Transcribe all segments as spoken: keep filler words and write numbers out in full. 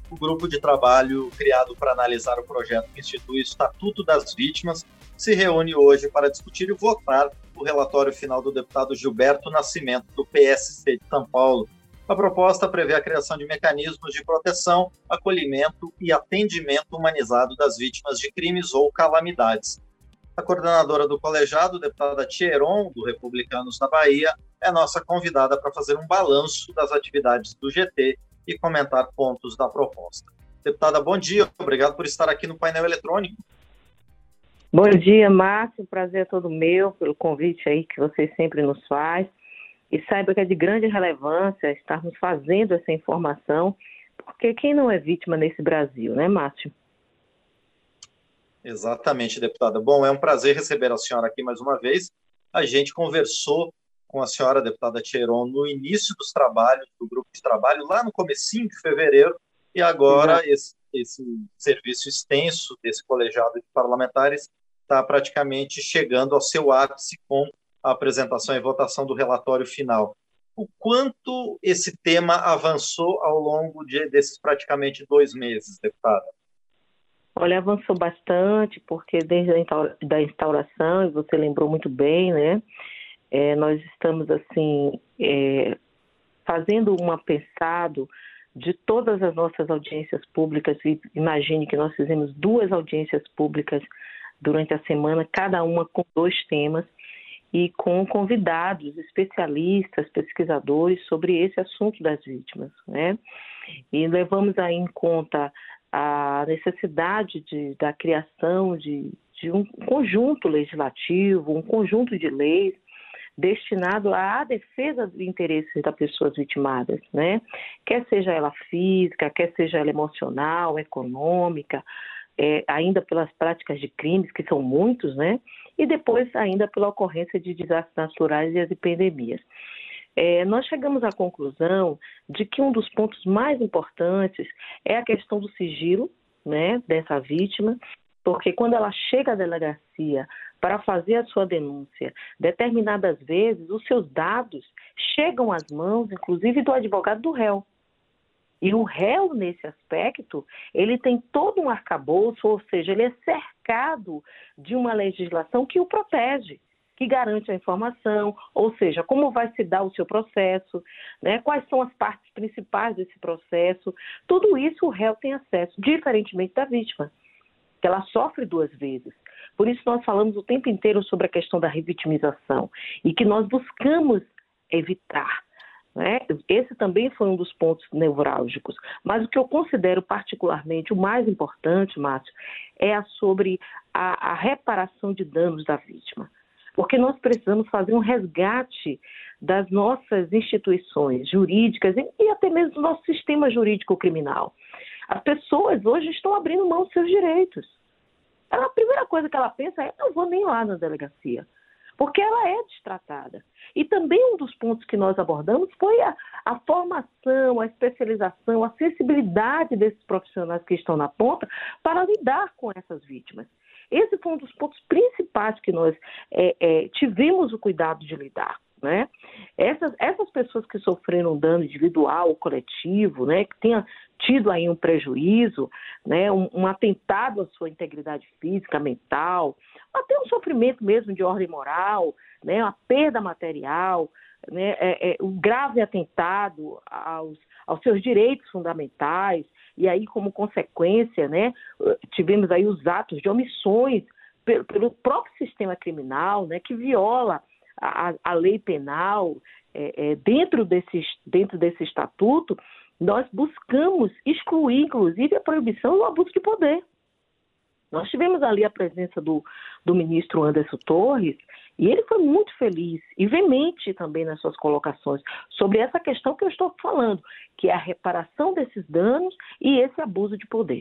o grupo de trabalho criado para analisar o projeto que institui o Estatuto das Vítimas se reúne hoje para discutir e votar o relatório final do deputado Gilberto Nascimento, do P S C de São Paulo. A proposta prevê a criação de mecanismos de proteção, acolhimento e atendimento humanizado das vítimas de crimes ou calamidades. A coordenadora do colegiado, deputada Thieron, do Republicanos da Bahia, é nossa convidada para fazer um balanço das atividades do G T e comentar pontos da proposta. Deputada, bom dia, obrigado por estar aqui no painel eletrônico. Bom dia, Márcio, o prazer é todo meu pelo convite aí que você sempre nos faz. E saiba que é de grande relevância estarmos fazendo essa informação, porque quem não é vítima nesse Brasil, né, Márcio? Exatamente, deputada. Bom, é um prazer receber a senhora aqui mais uma vez. A gente conversou com a senhora, deputada Thieron, no início dos trabalhos, do grupo de trabalho, lá no comecinho de fevereiro, e agora esse, esse serviço extenso desse colegiado de parlamentares está praticamente chegando ao seu ápice com a apresentação e votação do relatório final. O quanto esse tema avançou ao longo de, desses praticamente dois meses, deputada? Olha, avançou bastante, porque desde a instaura, da instauração, e você lembrou muito bem, né, é, nós estamos, assim, é, fazendo um apensado de todas as nossas audiências públicas, e imagine que nós fizemos duas audiências públicas durante a semana, cada uma com dois temas, e com convidados, especialistas, pesquisadores sobre esse assunto das vítimas, né? E levamos aí em conta a necessidade de, da criação de, de um conjunto legislativo, um conjunto de leis destinado à defesa dos interesses das pessoas vitimadas, né? Quer seja ela física, quer seja ela emocional, econômica, é, ainda pelas práticas de crimes, que são muitos, né? E depois ainda pela ocorrência de desastres naturais e as epidemias. É, nós chegamos à conclusão de que um dos pontos mais importantes é a questão do sigilo, né, dessa vítima, porque quando ela chega à delegacia para fazer a sua denúncia, determinadas vezes os seus dados chegam às mãos, inclusive do advogado do réu. E o réu, nesse aspecto, ele tem todo um arcabouço, ou seja, ele é cercado de uma legislação que o protege, que garante a informação, ou seja, como vai se dar o seu processo, né, quais são as partes principais desse processo, tudo isso o réu tem acesso, diferentemente da vítima, que ela sofre duas vezes. Por isso nós falamos o tempo inteiro sobre a questão da revitimização e que nós buscamos evitar. Né? Esse também foi um dos pontos nevrálgicos. Mas o que eu considero particularmente o mais importante, Márcio, é a sobre a, a reparação de danos da vítima. Porque nós precisamos fazer um resgate das nossas instituições jurídicas e até mesmo do nosso sistema jurídico criminal. As pessoas hoje estão abrindo mão dos seus direitos. A primeira coisa que ela pensa é: não vou nem lá na delegacia, porque ela é destratada. E também um dos pontos que nós abordamos foi a, a formação, a especialização, a sensibilidade desses profissionais que estão na ponta para lidar com essas vítimas. Esse foi um dos pontos principais que nós é, é, tivemos o cuidado de lidar. Né? Essas, essas pessoas que sofreram dano individual ou coletivo, né, que tenham tido aí um prejuízo, né, um, um atentado à sua integridade física, mental, até um sofrimento mesmo de ordem moral, né, uma perda material, né, é, é, um grave atentado aos, aos seus direitos fundamentais, e aí como consequência, né, tivemos aí os atos de omissões pelo, pelo próprio sistema criminal, né, que viola A, a lei penal, é, é, dentro, desse, dentro desse estatuto, nós buscamos excluir, inclusive, a proibição do abuso de poder. Nós tivemos ali a presença do, do ministro Anderson Torres, e ele foi muito feliz e veemente também nas suas colocações sobre essa questão que eu estou falando, que é a reparação desses danos e esse abuso de poder.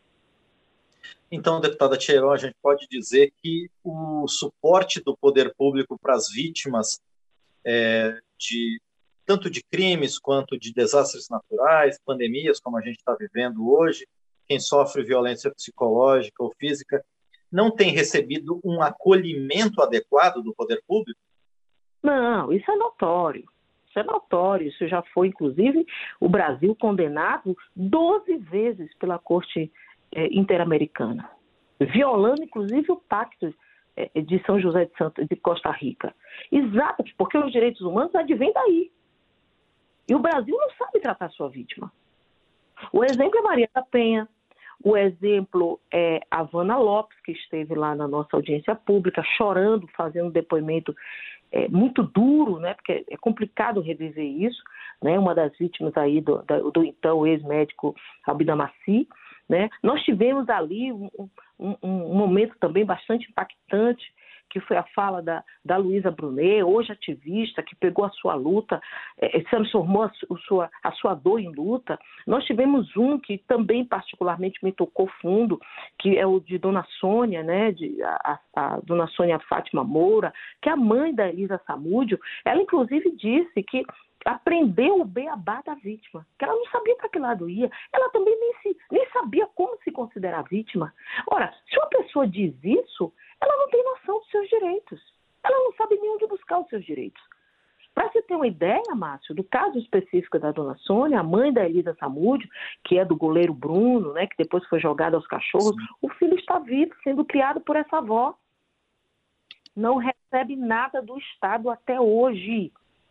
Então, deputada Thieron, a gente pode dizer que o suporte do poder público para as vítimas, é, de, tanto de crimes quanto de desastres naturais, pandemias, como a gente está vivendo hoje, quem sofre violência psicológica ou física, não tem recebido um acolhimento adequado do poder público? Não, isso é notório. Isso é notório, isso já foi, inclusive, o Brasil condenado doze vezes pela Corte eh, Interamericana, violando, inclusive, o Pacto eh, de São José de, Santo, de Costa Rica. Exato, porque os direitos humanos advêm daí. E o Brasil não sabe tratar sua vítima. O exemplo é Maria da Penha, o exemplo é a Havana Lopes, que esteve lá na nossa audiência pública, chorando, fazendo um depoimento é, muito duro, né, porque é complicado reviver isso, né, uma das vítimas aí do, do, do então ex-médico Abdamaci, né. Nós tivemos ali um, um, um momento também bastante impactante, que foi a fala da, da Luísa Brunet, hoje ativista, que pegou a sua luta, eh, se transformou a, a, sua, a sua dor em luta. Nós tivemos um que também particularmente me tocou fundo, que é o de Dona Sônia, né, de, a, a Dona Sônia Fátima Moura, que é a mãe da Elisa Samúdio. Ela, inclusive, disse que aprendeu o beabá da vítima, que ela não sabia para que lado ia, ela também nem, se, nem sabia como se considerar vítima. Ora, se uma pessoa diz isso, ela não tem noção dos seus direitos, ela não sabe nem onde buscar os seus direitos. Para você ter uma ideia, Márcio, do caso específico da Dona Sônia, a mãe da Elisa Samúdio, que é do goleiro Bruno, né, que depois foi jogado aos cachorros, sim, o filho está vivo, sendo criado por essa avó. Não recebe nada do Estado até hoje.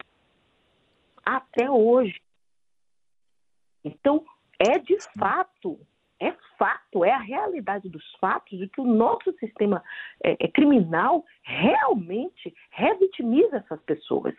Até hoje. Então, é de fato, é fato, é a realidade dos fatos de que o nosso sistema é, é, criminal realmente revitimiza essas pessoas.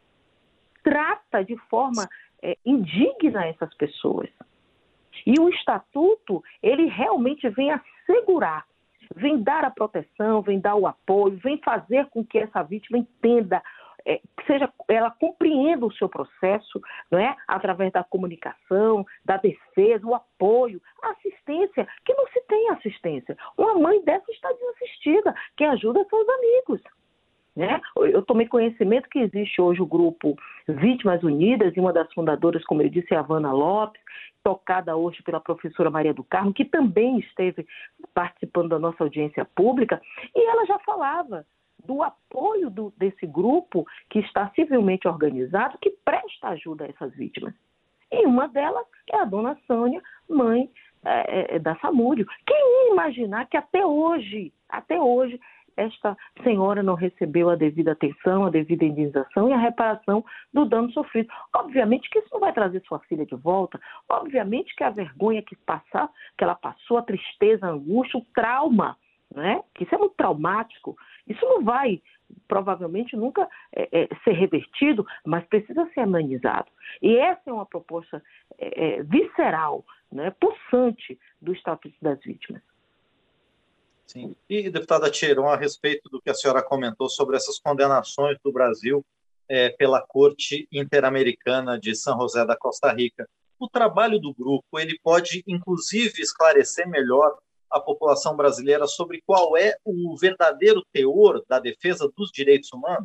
Trata de forma é, indigna essas pessoas. E o Estatuto, ele realmente vem assegurar, vem dar a proteção, vem dar o apoio, vem fazer com que essa vítima entenda, É, que seja, ela compreenda o seu processo, não é? Através da comunicação, da defesa, o apoio, a assistência, que não se tem assistência. Uma mãe dessa está desassistida, quem ajuda são os amigos. Né? Eu tomei conhecimento que existe hoje o grupo Vítimas Unidas, e uma das fundadoras, como eu disse, é a Havana Lopes, tocada hoje pela professora Maria do Carmo, que também esteve participando da nossa audiência pública, e ela já falava do apoio do, desse grupo que está civilmente organizado, que presta ajuda a essas vítimas. E uma delas é a Dona Sônia, mãe é, é, da Samúdio. Quem ia imaginar que até hoje, até hoje, esta senhora não recebeu a devida atenção, a devida indenização e a reparação do dano sofrido? Obviamente que isso não vai trazer sua filha de volta, obviamente que a vergonha que, passar, que ela passou, a tristeza, a angústia, o trauma, né? Que isso é muito traumático, isso não vai, provavelmente, nunca é, é, ser revertido, mas precisa ser amenizado. E essa é uma proposta é, é, visceral, né, pulsante do Estatuto das Vítimas. Sim. E, deputada Tiron, a respeito do que a senhora comentou sobre essas condenações do Brasil é, pela Corte Interamericana de São José da Costa Rica, o trabalho do grupo, ele pode, inclusive, esclarecer melhor a população brasileira sobre qual é o verdadeiro teor da defesa dos direitos humanos?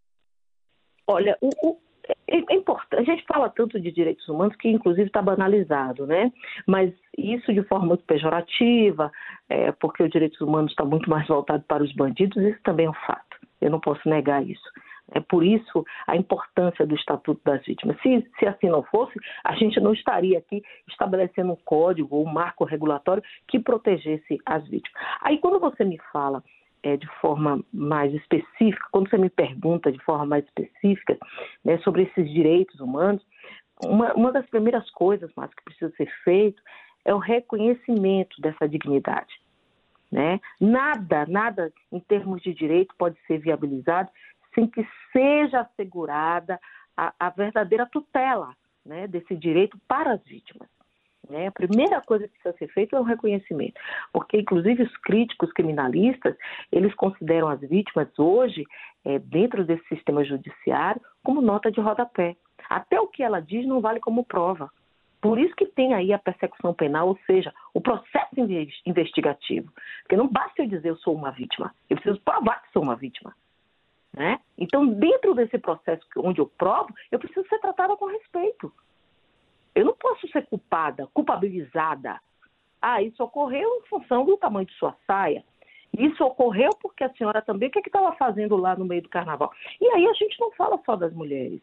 Olha, o, o, é, é importante. A gente fala tanto de direitos humanos que, inclusive, está banalizado, né? Mas isso de forma muito pejorativa, é, porque os direitos humanos estão muito mais voltados para os bandidos, isso também é um fato. Eu não posso negar isso. É por isso a importância do Estatuto das Vítimas. Se, se assim não fosse, a gente não estaria aqui estabelecendo um código ou um marco regulatório que protegesse as vítimas. Aí, quando você me fala é, de forma mais específica, quando você me pergunta de forma mais específica, né, sobre esses direitos humanos, uma, uma das primeiras coisas, mas que precisa ser feito é o reconhecimento dessa dignidade. Né? Nada, nada em termos de direito pode ser viabilizado sem que seja assegurada a, a verdadeira tutela, né, desse direito para as vítimas. Né? A primeira coisa que precisa ser feita é o reconhecimento, porque, inclusive, os críticos criminalistas, eles consideram as vítimas hoje, é, dentro desse sistema judiciário, como nota de rodapé. Até o que ela diz não vale como prova. Por isso que tem aí a persecução penal, ou seja, o processo investigativo. Porque não basta eu dizer eu sou uma vítima, eu preciso provar que sou uma vítima. Né? Então, dentro desse processo onde eu provo, eu preciso ser tratada com respeito. Eu não posso ser culpada, culpabilizada. Ah, isso ocorreu em função do tamanho de sua saia. Isso ocorreu porque a senhora também, o que é que estava fazendo lá no meio do carnaval? E aí a gente não fala só das mulheres.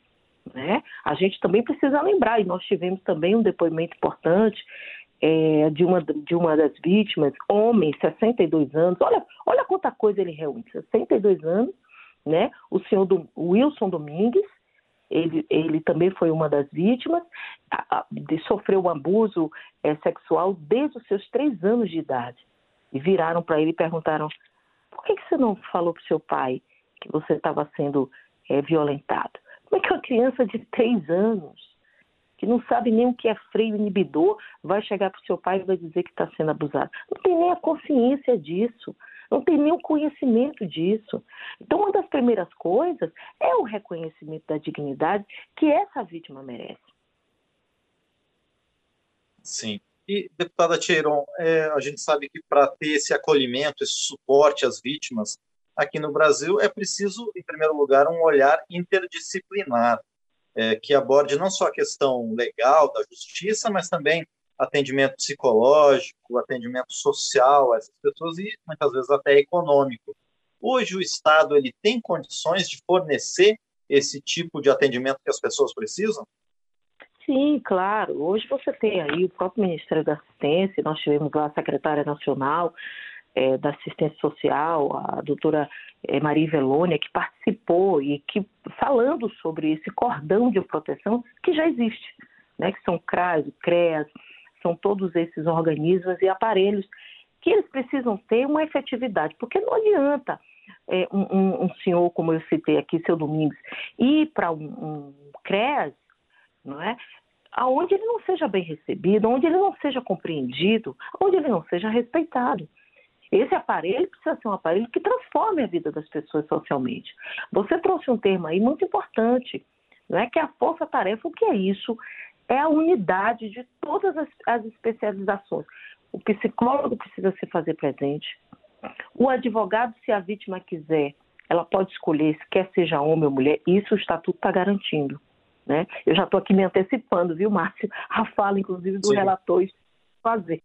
né? A gente também precisa lembrar, e nós tivemos também um depoimento importante é, de, uma, de uma das vítimas, homem, sessenta e dois anos, olha, olha quanta coisa ele reúne, sessenta e dois anos, né? O senhor do, Wilson Domingues, ele, ele também foi uma das vítimas, a, a, de, sofreu um abuso é, sexual desde os seus três anos de idade. E viraram para ele e perguntaram: por que, que você não falou para o seu pai que você estava sendo é, violentado? Como é que uma criança de três anos, que não sabe nem o que é freio inibidor, vai chegar para o seu pai e vai dizer que está sendo abusado? Não tem nem a consciência disso, não tem nem o conhecimento disso. Então, uma das primeiras coisas é o reconhecimento da dignidade que essa vítima merece. Sim. E, deputada Theiron, é, a gente sabe que para ter esse acolhimento, esse suporte às vítimas aqui no Brasil, é preciso, em primeiro lugar, um olhar interdisciplinar, é, que aborde não só a questão legal da justiça, mas também atendimento psicológico, atendimento social a essas pessoas e, muitas vezes, até econômico. Hoje, o Estado ele tem condições de fornecer esse tipo de atendimento que as pessoas precisam? Sim, claro. Hoje você tem aí o próprio Ministério da Assistência, nós tivemos lá a secretária nacional é, da Assistência Social, a doutora é, Maria Velônia, que participou e que falando sobre esse cordão de proteção que já existe, né? Que são C R A S, o C R E A S, são todos esses organismos e aparelhos que eles precisam ter uma efetividade, porque não adianta é, um, um, um senhor, como eu citei aqui, seu Domingos, ir para um, um C R E A S, não é? Aonde ele não seja bem recebido, onde ele não seja compreendido, onde ele não seja respeitado. Esse aparelho precisa ser um aparelho que transforme a vida das pessoas socialmente. Você trouxe um termo aí muito importante, não é? Que é a força-tarefa. O que é isso? É a unidade de todas as, as especializações. O psicólogo precisa se fazer presente. O advogado, se a vítima quiser, ela pode escolher se quer seja homem ou mulher. Isso o Estatuto está garantindo. Né? Eu já estou aqui me antecipando, viu, Márcio? A fala, inclusive, do Sim. relator fazer.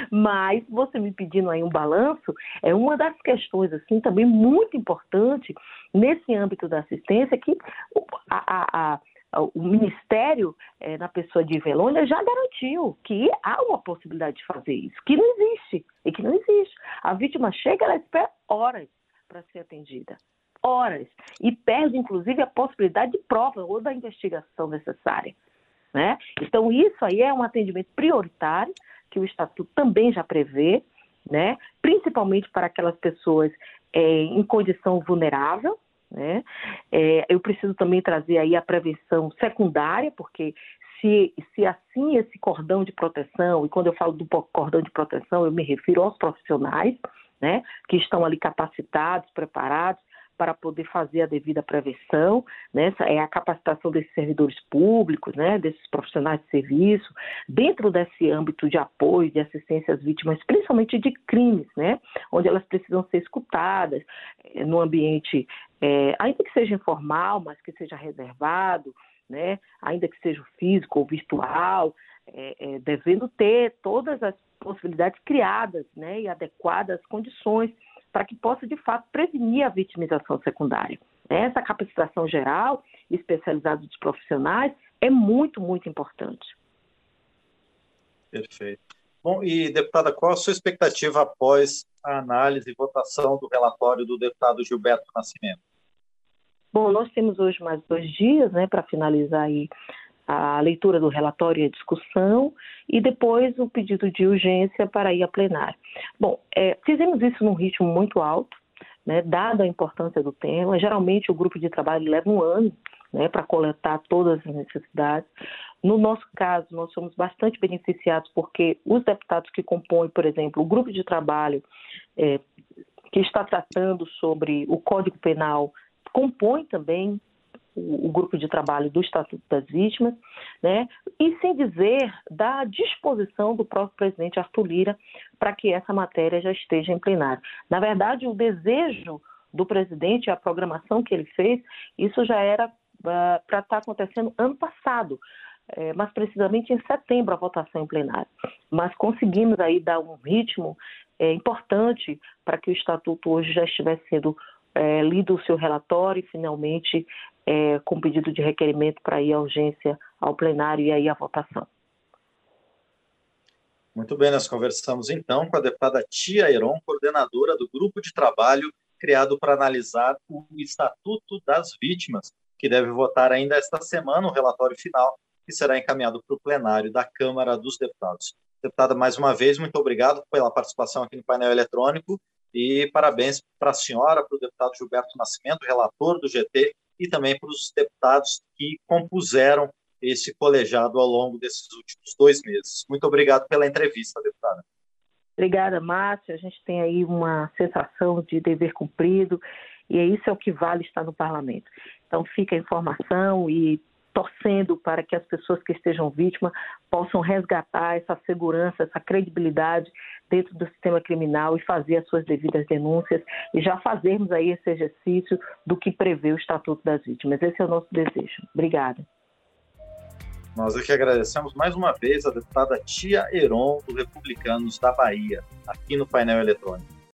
Mas você me pedindo aí um balanço, é uma das questões, assim, também muito importante nesse âmbito da assistência, que a, a, a, o Ministério, é, na pessoa de Velônia, já garantiu que há uma possibilidade de fazer isso, que não existe, e que não existe. A vítima chega, ela espera horas para ser atendida. Horas, e perde, inclusive, a possibilidade de prova ou da investigação necessária, né? Então, isso aí é um atendimento prioritário, que o Estatuto também já prevê, né? Principalmente para aquelas pessoas é, em condição vulnerável, né? É, eu preciso também trazer aí a prevenção secundária, porque se, se assim esse cordão de proteção, e quando eu falo do cordão de proteção, eu me refiro aos profissionais, né? Que estão ali capacitados, preparados, para poder fazer a devida prevenção, né? Essa é a capacitação desses servidores públicos, né? Desses profissionais de serviço, dentro desse âmbito de apoio, de assistência às vítimas, principalmente de crimes, né? Onde elas precisam ser escutadas, é, no ambiente, é, ainda que seja informal, mas que seja reservado, né? Ainda que seja físico ou virtual, é, é, devendo ter todas as possibilidades criadas, né? E adequadas condições para que possa, de fato, prevenir a vitimização secundária. Essa capacitação geral e especializada dos profissionais é muito, muito importante. Perfeito. Bom, e, deputada, qual a sua expectativa após a análise e votação do relatório do deputado Gilberto Nascimento? Bom, nós temos hoje mais dois dias, né, para finalizar aí a leitura do relatório e a discussão, e depois o pedido de urgência para ir a plenário. Bom, é, fizemos isso num ritmo muito alto, né, dada a importância do tema. Geralmente o grupo de trabalho leva um ano, né, para coletar todas as necessidades. No nosso caso, nós somos bastante beneficiados porque os deputados que compõem, por exemplo, o grupo de trabalho é, que está tratando sobre o Código Penal, compõe também o grupo de trabalho do Estatuto das Vítimas, né? E sem dizer da disposição do próprio presidente Arthur Lira para que essa matéria já esteja em plenário. Na verdade, o desejo do presidente, a programação que ele fez, isso já era uh, para estar acontecendo ano passado, é, mas precisamente em setembro a votação em plenário. Mas conseguimos aí dar um ritmo é, importante para que o Estatuto hoje já estivesse sendo é, lido o seu relatório e finalmente é, com pedido de requerimento para ir à urgência ao plenário e aí à votação. Muito bem, nós conversamos então com a deputada Tia Heron, coordenadora do grupo de trabalho criado para analisar o Estatuto das Vítimas, que deve votar ainda esta semana o relatório final, que será encaminhado para o plenário da Câmara dos Deputados. Deputada, mais uma vez, muito obrigado pela participação aqui no painel eletrônico e parabéns para a senhora, para o deputado Gilberto Nascimento, relator do G T, e também para os deputados que compuseram esse colegiado ao longo desses últimos dois meses. Muito obrigado pela entrevista, deputada. Obrigada, Márcio. A gente tem aí uma sensação de dever cumprido e isso é o que vale estar no parlamento. Então fica a informação e torcendo para que as pessoas que estejam vítimas possam resgatar essa segurança, essa credibilidade dentro do sistema criminal e fazer as suas devidas denúncias e já fazermos aí esse exercício do que prevê o Estatuto das Vítimas. Esse é o nosso desejo. Obrigada. Nós aqui agradecemos mais uma vez a deputada Tia Heron, do Republicanos da Bahia, aqui no painel eletrônico.